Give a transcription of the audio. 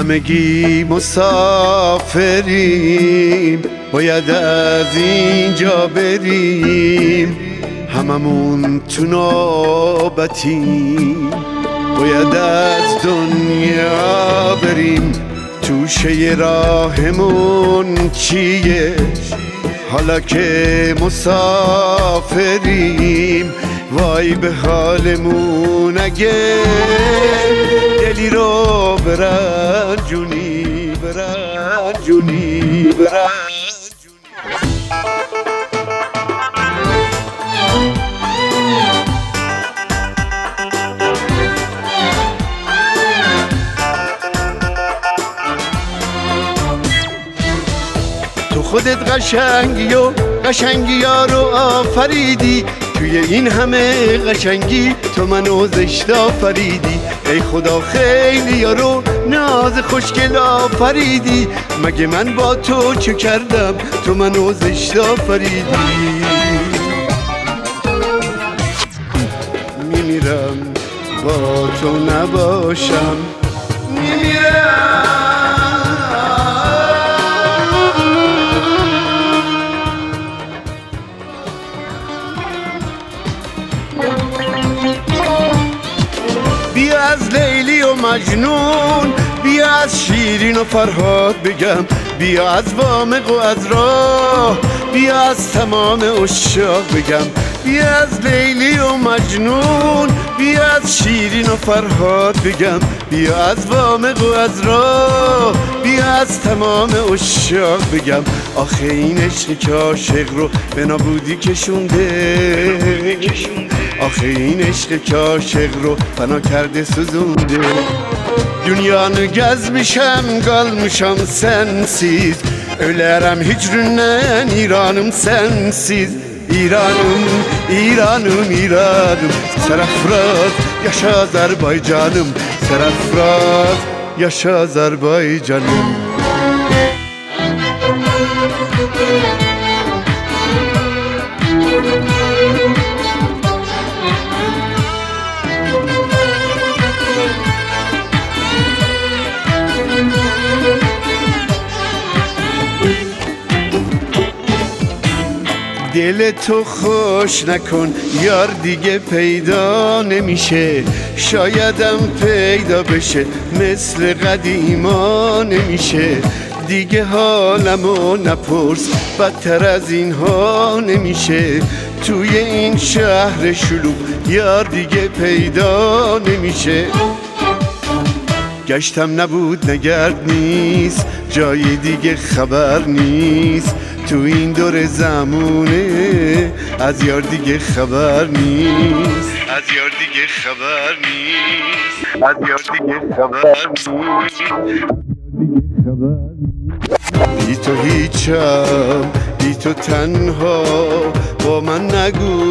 همگی مسافریم، باید از اینجا بریم. هممون تو نوبتیم، باید از دنیا بریم. توشه راهمون چیه حالا که مسافریم؟ وای به حالمون اگه دلی رو برنجونی برنجونی برنجونی. تو خودت قشنگی و قشنگی ها رو آفریدی، توی این همه قشنگی تو منو زشت آفریدی. ای خدا خیلی ها رو ناز خوشگل آفریدی، مگه من با تو چه کردم تو منو زشت آفریدی. میمیرم با تو نباشم، میمیرم. بیا از لیلی و مجنون، بیا از شیرین و فرهاد بگم، بیا از وامق و از راه، بیا از تمام عشاق بگم. بیا از لیلی و مجنون، بیا از شیرین و فرهاد بگم، بیا از وامق و از راه، بیا از تمام عشاق بگم. آخه این عشقی که عاشق رو به نابودی کشونده، آخه این عشقی که عاشق رو فنا کرده سوزونده. Dünyanı gezmişem kalmışam sensiz, ölerim hicrinden İranım sensiz. İranım, İranım, İranım, serafraz yaşa Azerbaycanım, serafraz yaşa Azerbaycanım. دل تو خوش نکن یار دیگه پیدا نمیشه، شایدم پیدا بشه مثل قدیما نمیشه. دیگه حالمو نپرس بدتر از اینها نمیشه، توی این شهر شلوغ یار دیگه پیدا نمیشه. گشتم نبود نگرد نیست، جای دیگه خبر نیست، تو این دور زمونه از یار دیگه خبر نیست، از یار دیگه خبر نیست، از یار دیگه خبر نیست. بی تو هیچم، بی تو تنها، با من نگو